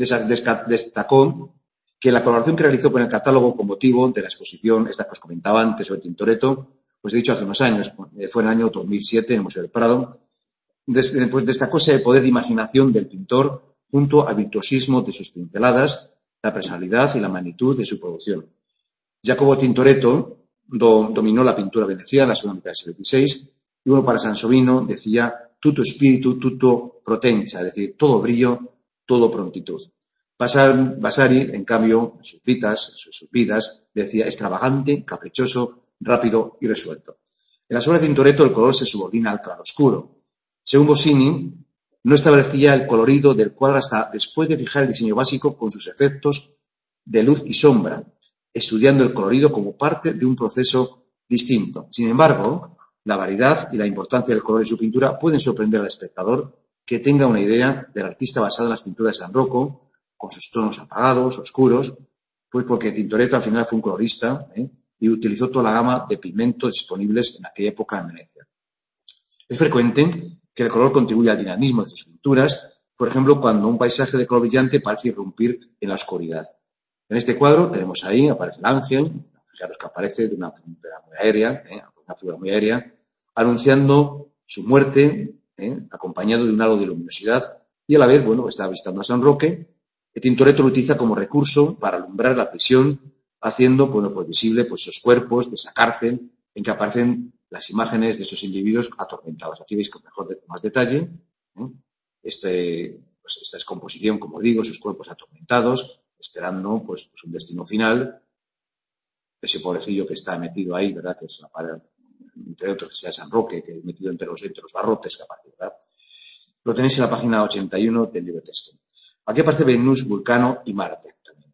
destacó que la colaboración que realizó con el catálogo con motivo de la exposición, esta que os comentaba antes sobre Tintoretto, pues he dicho hace unos años, fue en el año dos mil siete en el Museo del Prado, pues destacó ese poder de imaginación del pintor junto al virtuosismo de sus pinceladas, la personalidad y la magnitud de su producción. Jacopo Tintoretto do, dominó la pintura veneciana en la segunda mitad del siglo dieciséis y bueno, para Sansovino decía tutto espíritu, tutto potenza, es decir, todo brillo, todo prontitud. Vasari, en cambio, en sus vidas, en sus vidas, decía extravagante, caprichoso, rápido y resuelto. En las obras de Tintoretto el color se subordina al claroscuro. Según Bossini, no establecía el colorido del cuadro hasta después de fijar el diseño básico con sus efectos de luz y sombra, estudiando el colorido como parte de un proceso distinto. Sin embargo, la variedad y la importancia del color en su pintura pueden sorprender al espectador que tenga una idea del artista basado en las pinturas de San Rocco, con sus tonos apagados, oscuros, pues porque Tintoretto al final fue un colorista, ¿eh? Y utilizó toda la gama de pigmentos disponibles en aquella época en Venecia. Es frecuente que el color contribuya al dinamismo de sus pinturas, por ejemplo, cuando un paisaje de color brillante parece irrumpir en la oscuridad. En este cuadro tenemos ahí, aparece el ángel, fijaros que aparece de una figura muy aérea, ¿eh? una figura muy aérea, anunciando su muerte, ¿eh? acompañado de un halo de luminosidad, y a la vez, bueno, está visitando a San Roque. El Tintoretto lo utiliza como recurso para alumbrar la prisión, haciendo, bueno, pues visible pues, esos cuerpos de esa cárcel en que aparecen las imágenes de esos individuos atormentados. Aquí veis con mejor, con más detalle, ¿eh? este, pues esta descomposición, como digo, sus cuerpos atormentados, esperando pues, pues un destino final. Ese pobrecillo que está metido ahí, ¿verdad? Que es la pared, entre otros, que sea San Roque, que es metido entre los, entre los barrotes, que aparece, ¿verdad? Lo tenéis en la página ochenta y uno del libro de texto. Aquí aparece Venus, Vulcano y Marte también,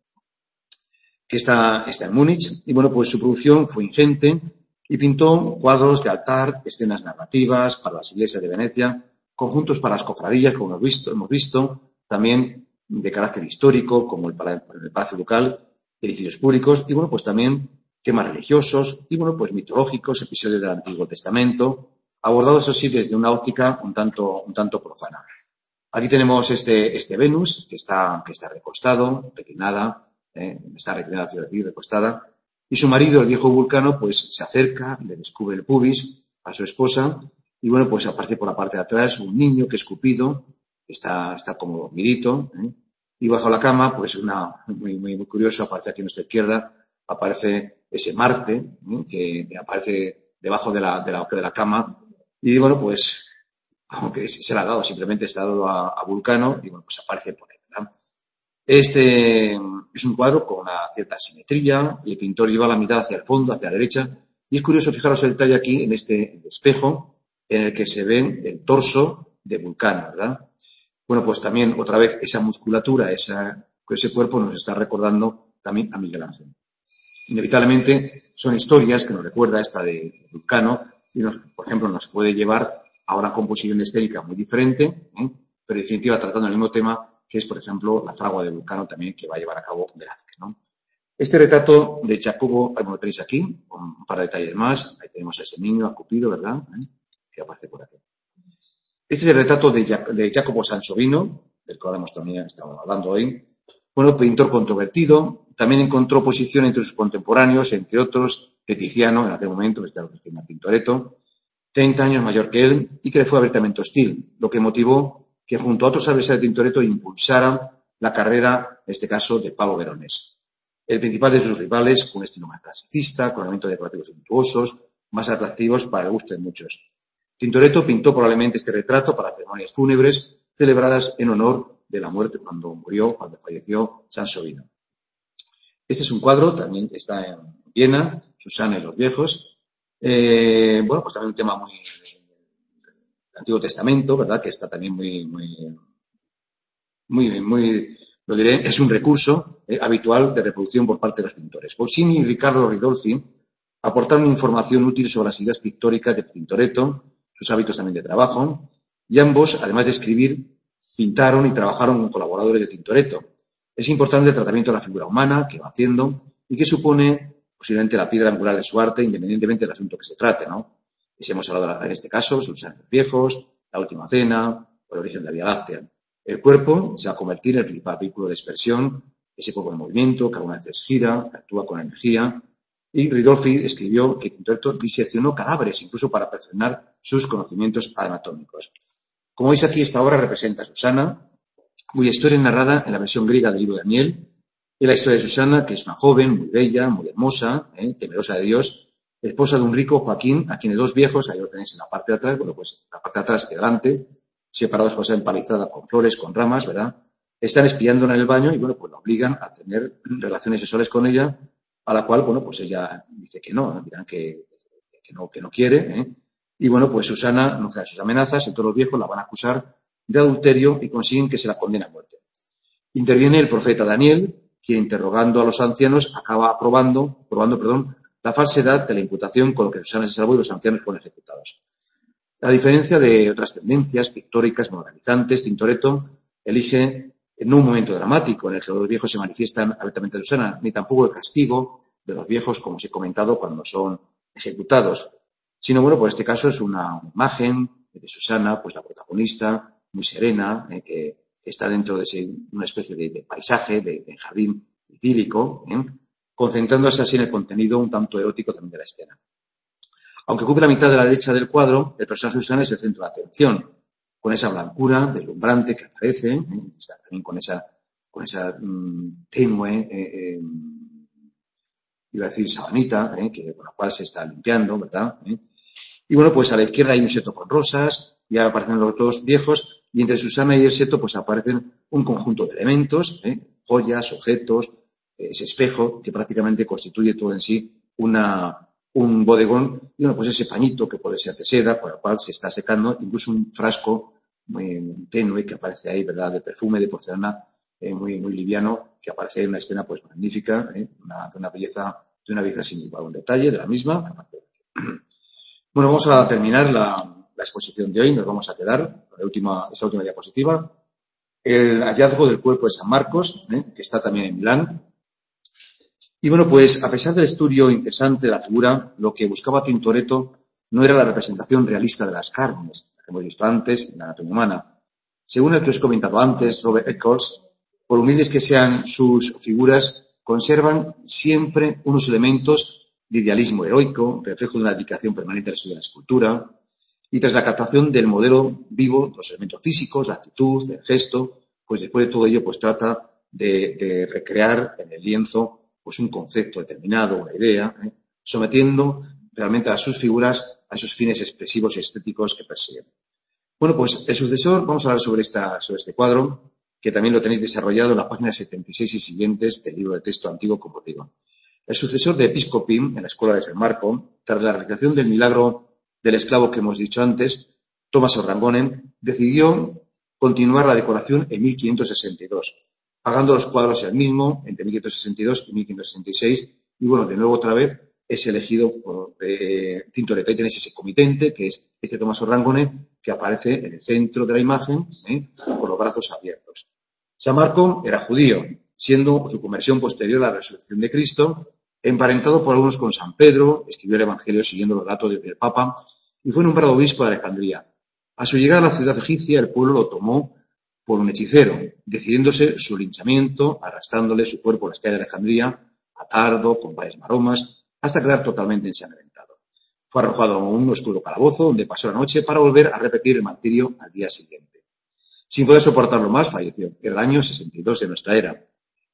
que está, está en Múnich, y bueno, pues su producción fue ingente y pintó cuadros de altar, escenas narrativas para las iglesias de Venecia, conjuntos para las cofradías, como hemos visto, hemos visto también de carácter histórico, como el, el Palacio Ducal, edificios públicos, y bueno, pues también temas religiosos, y bueno, pues mitológicos, episodios del Antiguo Testamento, abordados, eso sí, desde una óptica un tanto, un tanto profana. Aquí tenemos este, este Venus, que está, que está recostado, reclinada, eh, está reclinada, quiero decir, recostada, y su marido, el viejo Vulcano, pues se acerca, le descubre el pubis a su esposa, y bueno, pues aparece por la parte de atrás un niño que es Cupido, está, está como dormidito, ¿eh? Y bajo la cama, pues una, muy, muy, muy curioso, aparece aquí a nuestra izquierda, aparece ese Marte, ¿eh? que, que aparece debajo de la, de la, de la cama, y bueno, pues, aunque se le ha dado, simplemente se le ha dado a, a Vulcano, y bueno, pues aparece por ahí, ¿verdad? Este es un cuadro con una cierta simetría y el pintor lleva la mirada hacia el fondo, hacia la derecha. Y es curioso, fijaros el detalle aquí en este espejo en el que se ve el torso de Vulcano, ¿verdad? Bueno, pues también otra vez esa musculatura, esa, ese cuerpo nos está recordando también a Miguel Ángel. Inevitablemente son historias que nos recuerda esta de Vulcano y, nos, por ejemplo, nos puede llevar a una composición estética muy diferente, ¿eh? Pero en definitiva tratando el mismo tema, que es, por ejemplo, la fragua de Vulcano también que va a llevar a cabo Velázquez, ¿no? Este retrato de Jacobo, como lo tenéis aquí, con un par de detalles más. Ahí tenemos a ese niño, a Cupido, ¿verdad? ¿Eh? Que aparece por aquí. Este es el retrato de, Jac de Jacopo Sansovino, del que hablamos también, estamos hablando hoy. Bueno, pintor controvertido, también encontró posición entre sus contemporáneos, entre otros, Tiziano, en aquel momento, que estaba en Tintoretto, treinta años mayor que él, y que le fue abiertamente hostil, lo que motivó que junto a otros adversarios de Tintoretto impulsara la carrera, en este caso, de Pablo Veronés. El principal de sus rivales, con un estilo más clasicista, con elementos decorativos suntuosos, más atractivos para el gusto de muchos. Tintoretto pintó probablemente este retrato para ceremonias fúnebres celebradas en honor de la muerte cuando murió, cuando falleció Sansovino. Este es un cuadro, también está en Viena, Susana y los viejos. Eh, bueno, pues también un tema muy del Antiguo Testamento, ¿verdad? Que está también muy, muy, muy, muy, lo diré, es un recurso eh, habitual de reproducción por parte de los pintores. Boccini y Riccardo Ridolfi aportaron información útil sobre las ideas pictóricas de Tintoretto, sus hábitos también de trabajo, y ambos, además de escribir, pintaron y trabajaron con colaboradores de Tintoretto. Es importante el tratamiento de la figura humana que va haciendo y que supone posiblemente la piedra angular de su arte, independientemente del asunto que se trate, ¿no? Y si hemos hablado en este caso, Susana y los viejos, La última cena, o El origen de la Vía Láctea. El cuerpo se va a convertir en el principal vehículo de expresión, ese cuerpo en movimiento, que algunas veces gira, actúa con energía. Y Ridolfi escribió que Tintoretto diseccionó cadáveres, incluso para perfeccionar sus conocimientos anatómicos. Como veis aquí, esta obra representa a Susana, cuya historia es narrada en la versión griega del libro de Daniel, y la historia de Susana, que es una joven, muy bella, muy hermosa, ¿eh? temerosa de Dios, esposa de un rico Joaquín, a quienes dos viejos, ahí lo tenéis en la parte de atrás, bueno, pues la parte de atrás y delante, separados por ser empalizada con flores, con ramas, ¿verdad? Están espiándola en el baño y, bueno, pues la obligan a tener relaciones sexuales con ella, a la cual, bueno, pues ella dice que no, ¿no? Dirán que, que, no, que no quiere, ¿eh? Y, bueno, pues Susana no cede a sus amenazas, entonces los viejos la van a acusar de adulterio y consiguen que se la condene a muerte. Interviene el profeta Daniel, quien, interrogando a los ancianos, acaba aprobando, probando, perdón, la falsedad de la imputación, con lo que Susana se salvó y los ancianos fueron ejecutados. A diferencia de otras tendencias pictóricas moralizantes, Tintoretto elige no un momento dramático en el que los viejos se manifiestan abiertamente a Susana, ni tampoco el castigo de los viejos, como os he comentado, cuando son ejecutados, sino, bueno, por este caso es una imagen de Susana, pues la protagonista, muy serena, eh, que, que está dentro de ese, una especie de, de paisaje, de, de jardín idílico, ¿eh? concentrándose así en el contenido un tanto erótico también de la escena. Aunque ocupe la mitad de la derecha del cuadro, el personaje de Susana es el centro de atención, con esa blancura deslumbrante que aparece, ¿eh? está también con esa, con esa mmm, tenue, eh, eh, iba a decir sabanita, ¿eh? que, con la cual se está limpiando, ¿verdad? ¿Eh? Y bueno, pues a la izquierda hay un seto con rosas, ya aparecen los dos viejos, y entre Susana y el seto pues aparecen un conjunto de elementos, ¿eh? joyas, objetos, ese espejo que prácticamente constituye todo en sí una, un bodegón, y bueno, pues ese pañito que puede ser de seda, por el cual se está secando, incluso un frasco muy tenue que aparece ahí, ¿verdad?, de perfume, de porcelana, eh, muy, muy liviano, que aparece en una escena pues magnífica, ¿eh? una, una belleza, de una belleza sin igual, un detalle de la misma, aparte de Bueno, vamos a terminar la, la exposición de hoy. Nos vamos a quedar con la última, esta última diapositiva. El hallazgo del cuerpo de San Marcos, ¿eh? que está también en Milán. Y bueno, pues a pesar del estudio incesante de la figura, lo que buscaba Tintoretto no era la representación realista de las carnes, que hemos visto antes en la anatomía humana. Según el que os he comentado antes, Robert Eccles, por humildes que sean sus figuras, conservan siempre unos elementos de idealismo heroico, reflejo de una dedicación permanente al estudio de la escultura, y tras la captación del modelo vivo, los elementos físicos, la actitud, el gesto, pues después de todo ello, pues trata de, de recrear en el lienzo pues un concepto determinado, una idea, ¿eh? sometiendo realmente a sus figuras a esos fines expresivos y estéticos que persiguen. Bueno, pues el sucesor, vamos a hablar sobre, esta, sobre este cuadro, que también lo tenéis desarrollado en las páginas setenta y seis y siguientes del libro de texto antiguo, como os digo. El sucesor de Episcopim en la escuela de San Marco, tras la realización del milagro del esclavo que hemos dicho antes, Tomás Orrangonen decidió continuar la decoración en mil quinientos sesenta y dos, pagando los cuadros él mismo entre mil quinientos sesenta y dos y mil quinientos sesenta y seis, y bueno, de nuevo otra vez es elegido por eh, Tintoretto. Ahí tenéis ese comitente, que es este Tomás Orrangonen, que aparece en el centro de la imagen, ¿eh? con los brazos abiertos. San Marco era judío, siendo su conversión posterior a la resurrección de Cristo, emparentado por algunos con San Pedro, escribió el Evangelio siguiendo los relatos del Papa, y fue nombrado obispo de Alejandría. A su llegada a la ciudad egipcia, el pueblo lo tomó por un hechicero, decidiéndose su linchamiento, arrastrándole su cuerpo a las calles de Alejandría, atardo, con varias maromas, hasta quedar totalmente ensangrentado. Fue arrojado a un oscuro calabozo, donde pasó la noche para volver a repetir el martirio al día siguiente. Sin poder soportarlo más, falleció. Era el año sesenta y dos de nuestra era.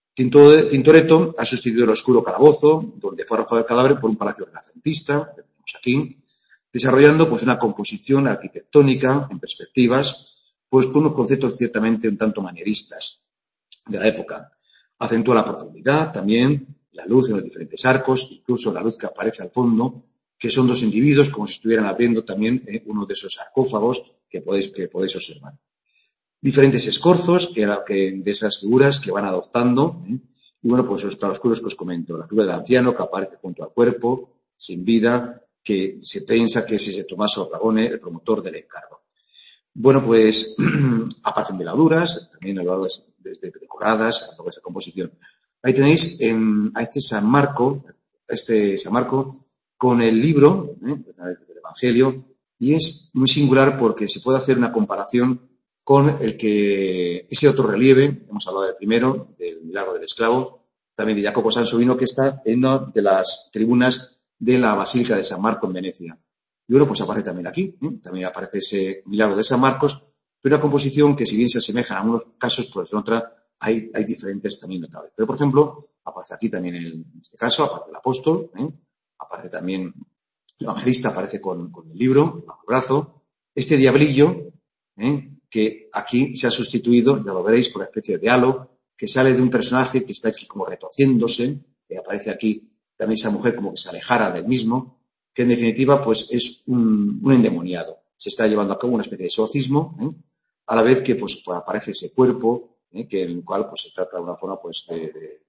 Tintoretto ha sustituido el oscuro calabozo, donde fue arrojado el cadáver, por un palacio renacentista, que tenemos aquí, desarrollando pues una composición arquitectónica en perspectivas, pues con unos conceptos ciertamente un tanto manieristas de la época. Acentúa la profundidad, también la luz en los diferentes arcos, incluso la luz que aparece al fondo, que son dos individuos, como si estuvieran abriendo también eh, uno de esos sarcófagos que podéis, que podéis observar. Diferentes escorzos que, que, de esas figuras que van adoptando, ¿eh? Y bueno, pues los claroscuros que os comento, la figura del anciano que aparece junto al cuerpo, sin vida, que se piensa que es ese Tommaso Orragone, el promotor del encargo. Bueno, pues aparecen veladuras, también a lo largo desde decoradas, a lo largo de esta composición. Ahí tenéis en, a este San Marco, este San Marco, con el libro, ¿eh? del Evangelio, y es muy singular porque se puede hacer una comparación con el que, ese otro relieve, hemos hablado del primero, del milagro del esclavo, también de Jacopo Sansovino, que está en una de las tribunas de la Basílica de San Marco en Venecia. Y bueno, pues aparece también aquí, ¿eh? También aparece ese milagro de San Marcos, pero una composición que si bien se asemeja en algunos casos, pues en otra hay, hay diferentes también notables. Pero por ejemplo, aparece aquí también en, el, en este caso, aparece el apóstol, ¿eh? Aparece también el evangelista, aparece con, con el libro bajo el brazo, este diablillo, ¿eh? que aquí se ha sustituido, ya lo veréis, por una especie de halo, que sale de un personaje que está aquí como retorciéndose, que aparece aquí también esa mujer como que se alejara del mismo, que en definitiva pues es un, un endemoniado. Se está llevando a cabo una especie de exorcismo, ¿eh? a la vez que pues, pues aparece ese cuerpo, ¿eh? que en el cual pues se trata de una forma pues de, de,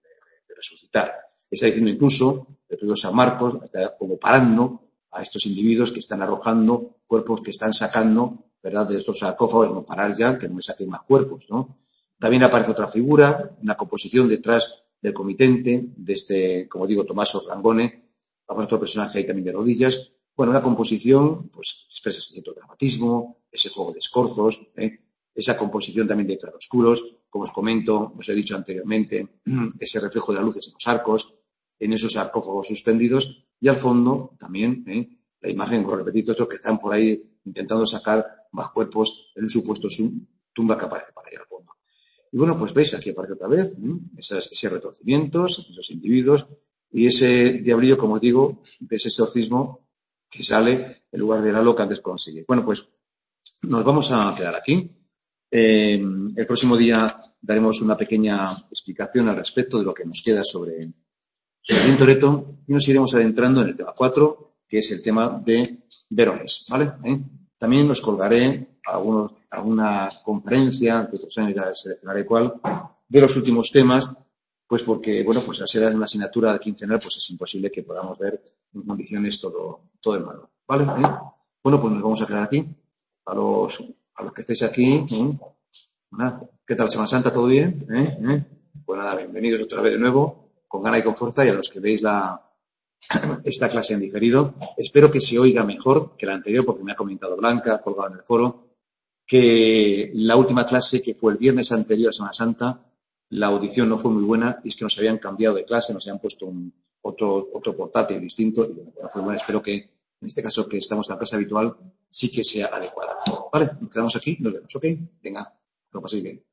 de resucitar. Está diciendo incluso, el propio San Marcos está como parando a estos individuos que están arrojando cuerpos que están sacando, ¿verdad?, de estos sarcófagos, no parar ya, que no me saquen más cuerpos, ¿no? También aparece otra figura, una composición detrás del comitente, de este, como digo, Tommaso Orragone, aparece otro personaje ahí también de rodillas. Bueno, una composición, pues, expresa cierto dramatismo, ese juego de escorzos, ¿eh? Esa composición también de claroscuros, como os comento, os he dicho anteriormente, ese reflejo de las luces en los arcos, en esos sarcófagos suspendidos, y al fondo también, ¿eh? la imagen, con repetir todo esto, que están por ahí intentando sacar más cuerpos en un supuesto tumba que aparece para ahí al fondo. Y bueno, pues veis, aquí aparece otra vez, ¿eh? Esas, esos retorcimientos, esos individuos, y ese diablillo, como digo, de ese exorcismo que sale en lugar de la loca antes conseguir. Bueno, pues nos vamos a quedar aquí. Eh, el próximo día daremos una pequeña explicación al respecto de lo que nos queda sobre, sobre Tintoretto y nos iremos adentrando en el tema cuatro, que es el tema de Verones, ¿vale? ¿Eh? También os colgaré algunos, alguna conferencia, que otros años ya seleccionaré cuál, de los últimos temas, pues porque, bueno, pues al ser una asignatura quincenal, pues es imposible que podamos ver en condiciones todo, todo el manual, ¿vale? ¿Eh? Bueno, pues nos vamos a quedar aquí. A los, a los que estéis aquí, ¿eh? Nada, ¿qué tal Semana Santa? ¿Todo bien? ¿Eh? ¿Eh? Pues nada, bienvenidos otra vez de nuevo, con ganas y con fuerza, y a los que veis la, esta clase en diferido, espero que se oiga mejor que la anterior, porque me ha comentado Blanca, colgado en el foro, que la última clase, que fue el viernes anterior a Semana Santa, la audición no fue muy buena, y es que nos habían cambiado de clase, nos habían puesto un, otro, otro portátil distinto, y bueno, no fue buena. Espero que, en este caso, que estamos en la clase habitual, sí que sea adecuada. Vale, nos quedamos aquí, nos vemos, ¿ok? Venga, que lo paséis bien.